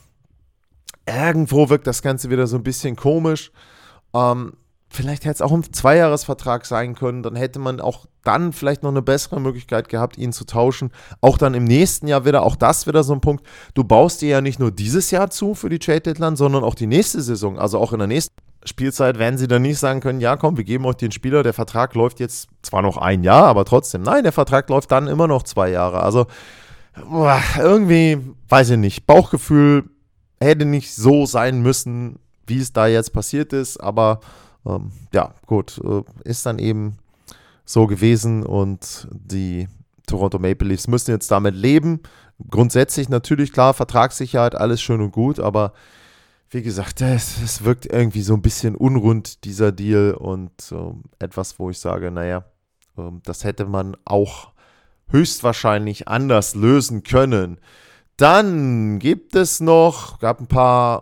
irgendwo wirkt das Ganze wieder so ein bisschen komisch. Ähm, Vielleicht hätte es auch ein Zweijahresvertrag sein können, dann hätte man auch dann vielleicht noch eine bessere Möglichkeit gehabt, ihn zu tauschen. Auch dann im nächsten Jahr wieder, auch das wieder so ein Punkt. Du baust dir ja nicht nur dieses Jahr zu für die Trade-Deadline, sondern auch die nächste Saison. Also auch in der nächsten Spielzeit werden sie dann nicht sagen können, ja komm, wir geben euch den Spieler, der Vertrag läuft jetzt zwar noch ein Jahr, aber trotzdem. Nein, der Vertrag läuft dann immer noch zwei Jahre. Also boah, irgendwie, weiß ich nicht, Bauchgefühl hätte nicht so sein müssen, wie es da jetzt passiert ist, aber Ähm, ja, gut, äh, ist dann eben so gewesen und die Toronto Maple Leafs müssen jetzt damit leben. Grundsätzlich natürlich, klar, Vertragssicherheit, alles schön und gut, aber wie gesagt, es, es wirkt irgendwie so ein bisschen unrund, dieser Deal und äh, etwas, wo ich sage, naja, äh, das hätte man auch höchstwahrscheinlich anders lösen können. Dann gibt es noch, gab ein paar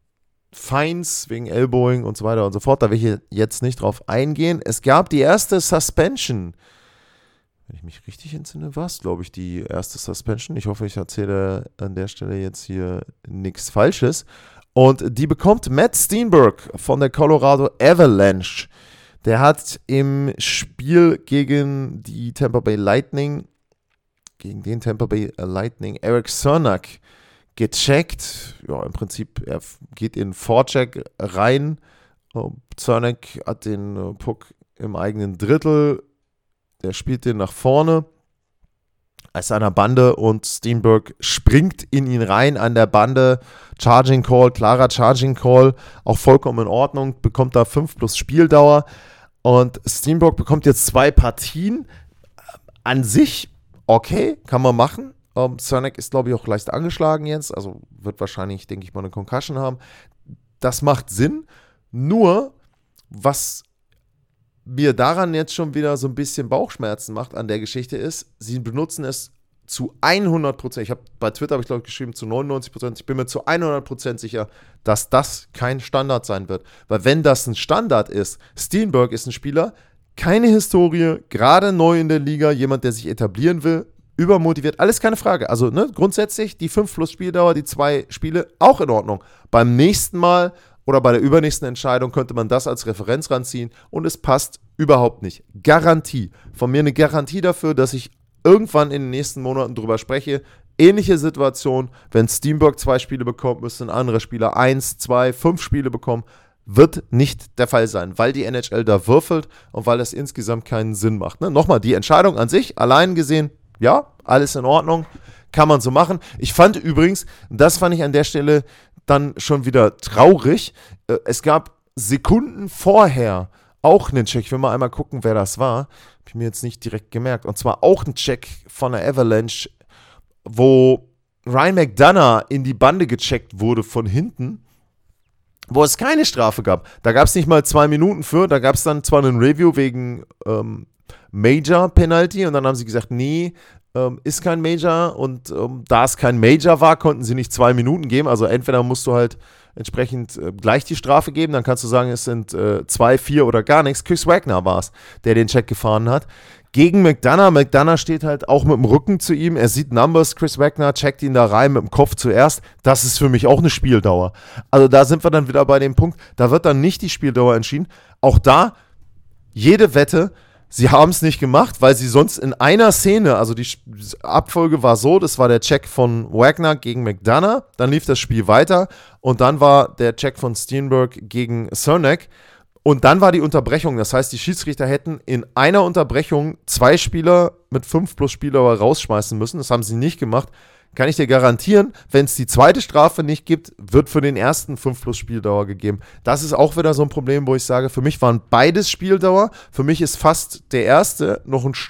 Fines wegen Elbowing und so weiter und so fort. Da will ich jetzt nicht drauf eingehen. Es gab die erste Suspension wenn ich mich richtig entsinne, war es, glaube ich, die erste Suspension. Ich hoffe, ich erzähle an der Stelle jetzt hier nichts Falsches. Und die bekommt Matt Steenberg von der Colorado Avalanche. Der hat im Spiel gegen die Tampa Bay Lightning, gegen den Tampa Bay Lightning, Eric Cernak gecheckt. Ja, im Prinzip, er geht in Forecheck rein. Cernak hat den Puck im eigenen Drittel. Der spielt den nach vorne als einer Bande und Steenberg springt in ihn rein an der Bande. Charging Call, klarer Charging Call, auch vollkommen in Ordnung, bekommt da fünf plus Spieldauer und Steenberg bekommt jetzt zwei Partien. An sich okay, kann man machen. Um, Cernak ist, glaube ich, auch leicht angeschlagen jetzt, also wird wahrscheinlich, denke ich mal, eine Concussion haben. Das macht Sinn, nur was mir daran jetzt schon wieder so ein bisschen Bauchschmerzen macht an der Geschichte ist, sie benutzen es zu hundert Prozent. Ich habe bei Twitter, habe ich glaube ich geschrieben, zu neunundneunzig Prozent. Ich bin mir zu hundert Prozent sicher, dass das kein Standard sein wird. Weil wenn das ein Standard ist, Steenberg ist ein Spieler, keine Historie, gerade neu in der Liga, jemand, der sich etablieren will, übermotiviert, alles keine Frage. Also ne, grundsätzlich die fünf plus Spieldauer, die zwei Spiele, auch in Ordnung. Beim nächsten Mal oder bei der übernächsten Entscheidung könnte man das als Referenz ranziehen und es passt überhaupt nicht. Garantie. Von mir eine Garantie dafür, dass ich irgendwann in den nächsten Monaten drüber spreche. Ähnliche Situation, wenn Steenberg zwei Spiele bekommt, müsste ein anderer Spieler eins, zwei, fünf Spiele bekommen. Wird nicht der Fall sein, weil die N H L da würfelt und weil das insgesamt keinen Sinn macht. Ne? Nochmal, die Entscheidung an sich, allein gesehen, ja, alles in Ordnung, kann man so machen. Ich fand übrigens, das fand ich an der Stelle dann schon wieder traurig. Es gab Sekunden vorher auch einen Check. Ich will mal einmal gucken, wer das war. Habe ich mir jetzt nicht direkt gemerkt. Und zwar auch ein Check von der Avalanche, wo Ryan McDonough in die Bande gecheckt wurde von hinten, wo es keine Strafe gab. Da gab es nicht mal zwei Minuten für. Da gab es dann zwar einen Review wegen ähm, Major Penalty und dann haben sie gesagt, nee, Ähm, ist kein Major und ähm, da es kein Major war, konnten sie nicht zwei Minuten geben. Also entweder musst du halt entsprechend äh, gleich die Strafe geben, dann kannst du sagen, es sind äh, zwei, vier oder gar nichts. Chris Wagner war es, der den Check gefahren hat. Gegen McDonough. McDonough steht halt auch mit dem Rücken zu ihm. Er sieht Numbers. Chris Wagner checkt ihn da rein mit dem Kopf zuerst. Das ist für mich auch eine Spieldauer. Also da sind wir dann wieder bei dem Punkt, da wird dann nicht die Spieldauer entschieden. Auch da, jede Wette, sie haben es nicht gemacht, weil sie sonst in einer Szene, also die Abfolge war so, das war der Check von Wagner gegen McDonough, dann lief das Spiel weiter und dann war der Check von Steenberg gegen Cernak und dann war die Unterbrechung. Das heißt, die Schiedsrichter hätten in einer Unterbrechung zwei Spieler mit fünf plus Spieldauer rausschmeißen müssen. Das haben sie nicht gemacht. Kann ich dir garantieren, wenn es die zweite Strafe nicht gibt, wird für den ersten fünf plus Spieldauer gegeben. Das ist auch wieder so ein Problem, wo ich sage, für mich waren beides Spieldauer. Für mich ist fast der erste noch ein,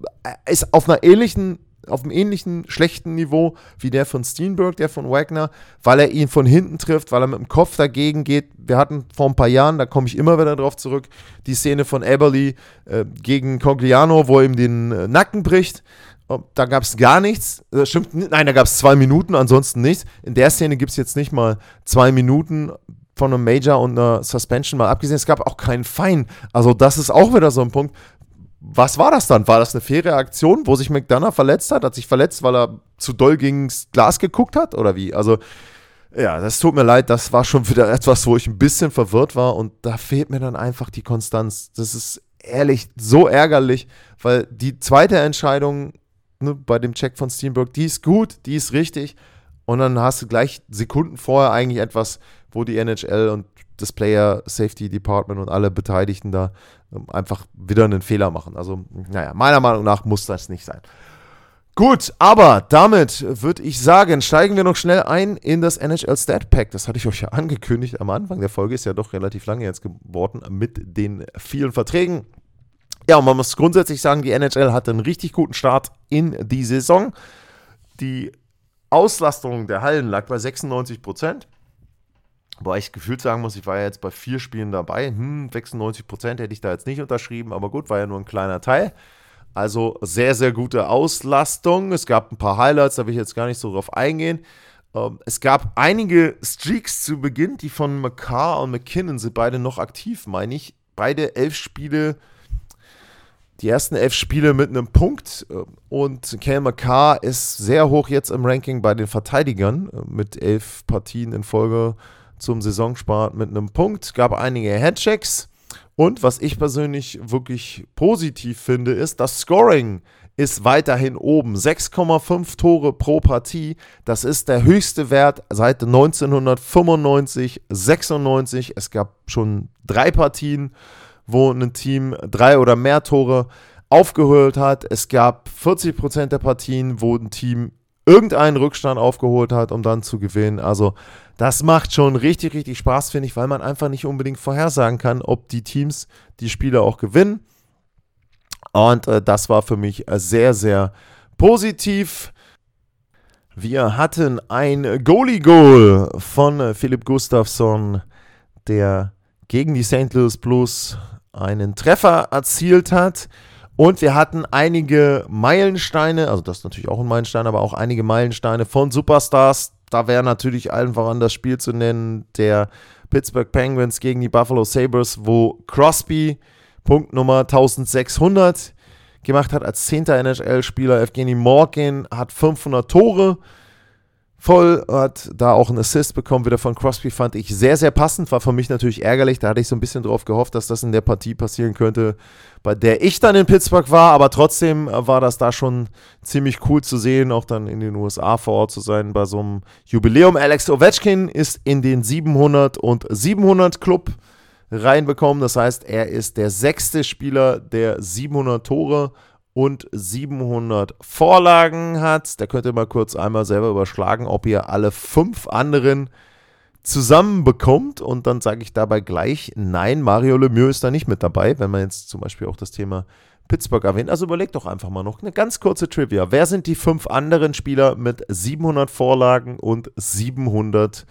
ist auf einer ähnlichen, auf einem ähnlichen schlechten Niveau wie der von Steenberg, der von Wagner, weil er ihn von hinten trifft, weil er mit dem Kopf dagegen geht. Wir hatten vor ein paar Jahren, da komme ich immer wieder drauf zurück, die Szene von Eberle äh, gegen Cogliano, wo er ihm den äh, Nacken bricht. Da gab es gar nichts. Das stimmt, nein, da gab es zwei Minuten, ansonsten nichts. In der Szene gibt es jetzt nicht mal zwei Minuten von einem Major und einer Suspension mal abgesehen. Es gab auch keinen Fine. Also das ist auch wieder so ein Punkt. Was war das dann? War das eine faire Aktion, wo sich McDonough verletzt hat? Hat sich verletzt, weil er zu doll gegens Glas geguckt hat? Oder wie? Also ja, das tut mir leid. Das war schon wieder etwas, wo ich ein bisschen verwirrt war. Und da fehlt mir dann einfach die Konstanz. Das ist ehrlich so ärgerlich, weil die zweite Entscheidung bei dem Check von Steenberg, die ist gut, die ist richtig und dann hast du gleich Sekunden vorher eigentlich etwas, wo die N H L und das Player Safety Department und alle Beteiligten da einfach wieder einen Fehler machen. Also, naja, meiner Meinung nach muss das nicht sein. Gut, aber damit würde ich sagen, steigen wir noch schnell ein in das N H L Stat Pack. Das hatte ich euch ja angekündigt am Anfang der Folge, ist ja doch relativ lange jetzt geworden mit den vielen Verträgen. Ja, und man muss grundsätzlich sagen, die N H L hatte einen richtig guten Start in die Saison. Die Auslastung der Hallen lag bei sechsundneunzig Prozent. Wobei ich gefühlt sagen muss, ich war ja jetzt bei vier Spielen dabei. Hm, sechsundneunzig Prozent hätte ich da jetzt nicht unterschrieben, aber gut, war ja nur ein kleiner Teil. Also sehr, sehr gute Auslastung. Es gab ein paar Highlights, da will ich jetzt gar nicht so drauf eingehen. Ähm, es gab einige Streaks zu Beginn, die von McCarr und McKinnon sind beide noch aktiv, meine ich. Beide elf Spiele. die ersten elf Spiele mit einem Punkt und Cale Makar ist sehr hoch jetzt im Ranking bei den Verteidigern mit elf Partien in Folge zum Saisonstart mit einem Punkt. Gab einige Handchecks und was ich persönlich wirklich positiv finde, ist, das Scoring ist weiterhin oben. sechs Komma fünf Tore pro Partie, das ist der höchste Wert seit neunzehnhundertfünfundneunzig, sechsundneunzig. Es gab schon drei Partien, wo ein Team drei oder mehr Tore aufgeholt hat. Es gab vierzig Prozent der Partien, wo ein Team irgendeinen Rückstand aufgeholt hat, um dann zu gewinnen. Also das macht schon richtig, richtig Spaß, finde ich, weil man einfach nicht unbedingt vorhersagen kann, ob die Teams die Spiele auch gewinnen. Und äh, das war für mich äh, sehr, sehr positiv. Wir hatten ein Goalie-Goal von äh, Filip Gustavsson, der gegen die Sankt Louis Blues einen Treffer erzielt hat. Und wir hatten einige Meilensteine, also das ist natürlich auch ein Meilenstein, aber auch einige Meilensteine von Superstars. Da wäre natürlich allen voran das Spiel zu nennen, der Pittsburgh Penguins gegen die Buffalo Sabres, wo Crosby Punktnummer eintausendsechshundert gemacht hat als zehnter N H L-Spieler. Evgeny Malkin hat fünfhundert Tore voll, hat da auch einen Assist bekommen, wieder von Crosby, fand ich sehr, sehr passend, war für mich natürlich ärgerlich, da hatte ich so ein bisschen drauf gehofft, dass das in der Partie passieren könnte, bei der ich dann in Pittsburgh war, aber trotzdem war das da schon ziemlich cool zu sehen, auch dann in den U S A vor Ort zu sein bei so einem Jubiläum. Alex Ovechkin ist in den siebenhundert und siebenhundert Club reinbekommen. Das heißt, er ist der sechste Spieler, der siebenhundert Tore und siebenhundert Vorlagen hat. Da könnt ihr mal kurz einmal selber überschlagen, ob ihr alle fünf anderen zusammenbekommt. Und dann sage ich dabei gleich, nein, Mario Lemieux ist da nicht mit dabei, wenn man jetzt zum Beispiel auch das Thema Pittsburgh erwähnt. Also überlegt doch einfach mal noch eine ganz kurze Trivia. Wer sind die fünf anderen Spieler mit siebenhundert Vorlagen und siebenhundert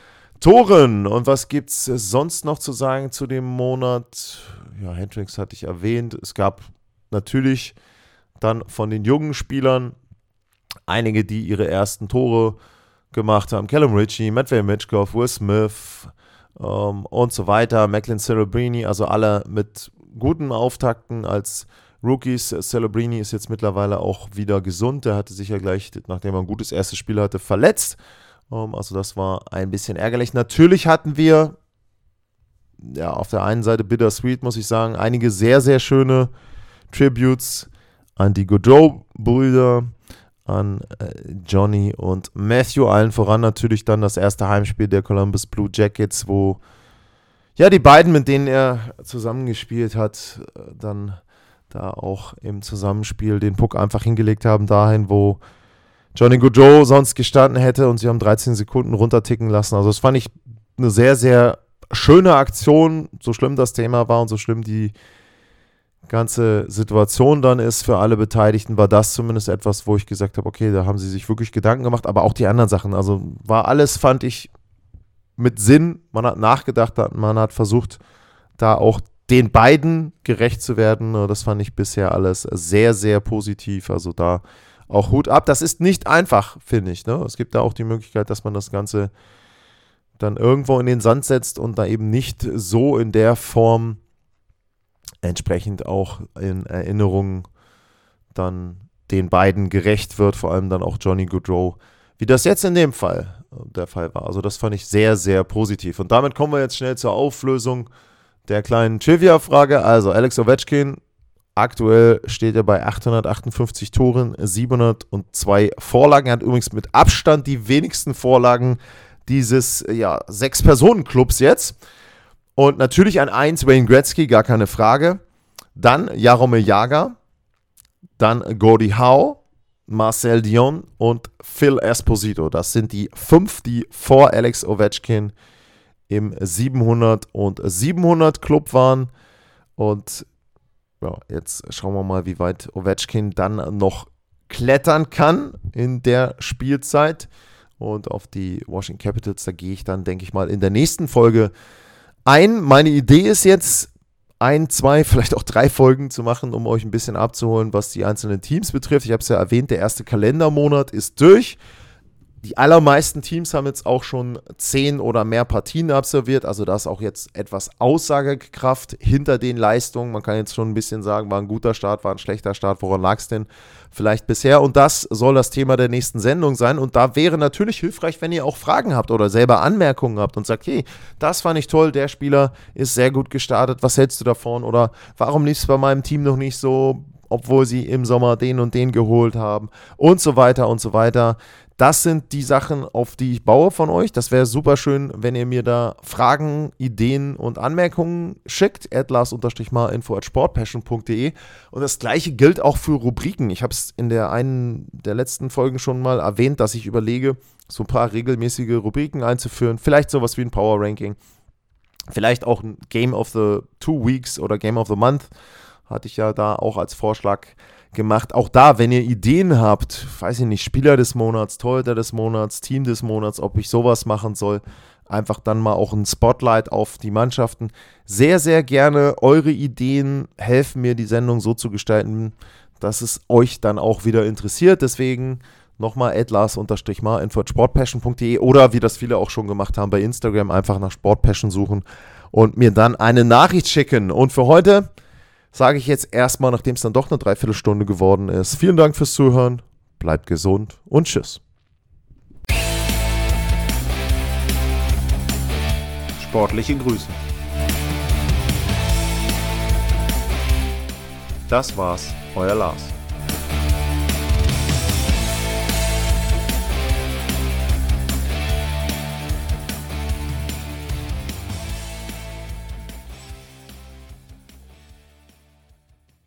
Toren? Und was gibt es sonst noch zu sagen zu dem Monat? Ja, Hendricks hatte ich erwähnt. Es gab natürlich dann von den jungen Spielern einige, die ihre ersten Tore gemacht haben. Callum Ritchie, Matvei Michkov, Will Smith ähm, und so weiter. Macklin Celebrini, also alle mit guten Auftakten als Rookies. Celebrini ist jetzt mittlerweile auch wieder gesund. Der hatte sich ja gleich, nachdem er ein gutes erstes Spiel hatte, verletzt. Also das war ein bisschen ärgerlich. Natürlich hatten wir, ja, auf der einen Seite bittersweet, muss ich sagen, einige sehr, sehr schöne Tributes an die Gaudreau-Brüder, an äh, Johnny und Matthew. Allen voran natürlich dann das erste Heimspiel der Columbus Blue Jackets, wo ja die beiden, mit denen er zusammengespielt hat, dann da auch im Zusammenspiel den Puck einfach hingelegt haben, dahin, wo Johnny Gaudreau sonst gestanden hätte, und sie haben dreizehn Sekunden runterticken lassen. Also das fand ich eine sehr, sehr schöne Aktion, so schlimm das Thema war und so schlimm die ganze Situation dann ist für alle Beteiligten, war das zumindest etwas, wo ich gesagt habe, okay, da haben sie sich wirklich Gedanken gemacht, aber auch die anderen Sachen, also war alles, fand ich, mit Sinn. Man hat nachgedacht, man hat versucht, da auch den beiden gerecht zu werden. Das fand ich bisher alles sehr, sehr positiv, also da auch Hut ab. Das ist nicht einfach, finde ich. Ne? Es gibt da auch die Möglichkeit, dass man das Ganze dann irgendwo in den Sand setzt und da eben nicht so in der Form entsprechend auch in Erinnerung dann den beiden gerecht wird, vor allem dann auch Johnny Gaudreau, wie das jetzt in dem Fall der Fall war. Also das fand ich sehr, sehr positiv. Und damit kommen wir jetzt schnell zur Auflösung der kleinen Trivia-Frage. Also Alex Ovechkin, aktuell steht er bei achthundertachtundfünfzig Toren, siebenhundertzwei Vorlagen. Er hat übrigens mit Abstand die wenigsten Vorlagen dieses ja, Sechs-Personen-Clubs jetzt. Und natürlich an eins Wayne Gretzky, gar keine Frage. Dann Jaromir Jagr, dann Gordie Howe, Marcel Dion und Phil Esposito. Das sind die fünf, die vor Alex Ovechkin im siebenhundert und siebenhundert Club waren. Und ja, jetzt schauen wir mal, wie weit Ovechkin dann noch klettern kann in der Spielzeit. Und auf die Washington Capitals, da gehe ich dann, denke ich mal, in der nächsten Folge ein. Meine Idee ist jetzt, ein, zwei, vielleicht auch drei Folgen zu machen, um euch ein bisschen abzuholen, was die einzelnen Teams betrifft. Ich habe es ja erwähnt, der erste Kalendermonat ist durch. Die allermeisten Teams haben jetzt auch schon zehn oder mehr Partien absolviert, also da ist auch jetzt etwas Aussagekraft hinter den Leistungen. Man kann jetzt schon ein bisschen sagen, war ein guter Start, war ein schlechter Start, woran lag es denn vielleicht bisher? Und das soll das Thema der nächsten Sendung sein. Und da wäre natürlich hilfreich, wenn ihr auch Fragen habt oder selber Anmerkungen habt und sagt, hey, das fand ich toll, der Spieler ist sehr gut gestartet, was hältst du davon? Oder warum lief es bei meinem Team noch nicht so, obwohl sie im Sommer den und den geholt haben und so weiter und so weiter. Das sind die Sachen, auf die ich baue von euch. Das wäre super schön, wenn ihr mir da Fragen, Ideen und Anmerkungen schickt. at lars-mar-info at sportpassion punkt de. Und das gleiche gilt auch für Rubriken. Ich habe es in der einen der letzten Folgen schon mal erwähnt, dass ich überlege, so ein paar regelmäßige Rubriken einzuführen. Vielleicht sowas wie ein Power Ranking. Vielleicht auch ein Game of the Two Weeks oder Game of the Month. Hatte ich ja da auch als Vorschlag gemacht. Auch da, wenn ihr Ideen habt, weiß ich nicht, Spieler des Monats, Torhüter des Monats, Team des Monats, ob ich sowas machen soll, einfach dann mal auch ein Spotlight auf die Mannschaften. Sehr, sehr gerne. Eure Ideen helfen mir, die Sendung so zu gestalten, dass es euch dann auch wieder interessiert. Deswegen nochmal at lars-mar-info at sportpassion punkt de oder wie das viele auch schon gemacht haben bei Instagram, einfach nach Sportpassion suchen und mir dann eine Nachricht schicken. Und für heute sage ich jetzt erstmal, nachdem es dann doch eine Dreiviertelstunde geworden ist, vielen Dank fürs Zuhören, bleibt gesund und tschüss. Sportliche Grüße. Das war's, euer Lars.